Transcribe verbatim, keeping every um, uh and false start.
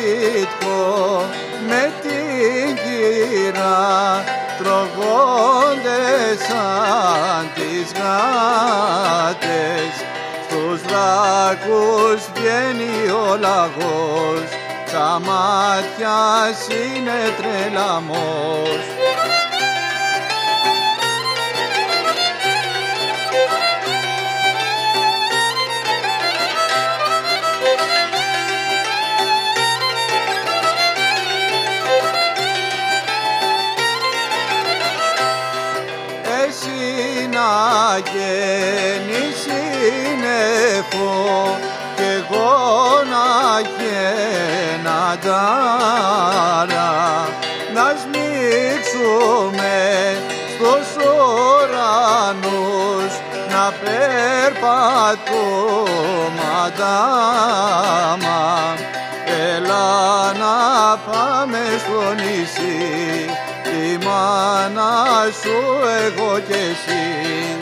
σπίτικο με την κύρα τρογόνται σαν τις γάτες. Στους δράκους βγαίνει ο λαγός, τα μάτια είναι τρελαμός. Εσύ να γίνεις σύννεφο κι εγώ να γίνα τάρα, να σμίξουμε στους ουρανούς, να περπατούμε αντάμα. Έλα να πάμε στο νησί, τη μάνα σου εγώ κι εσύ.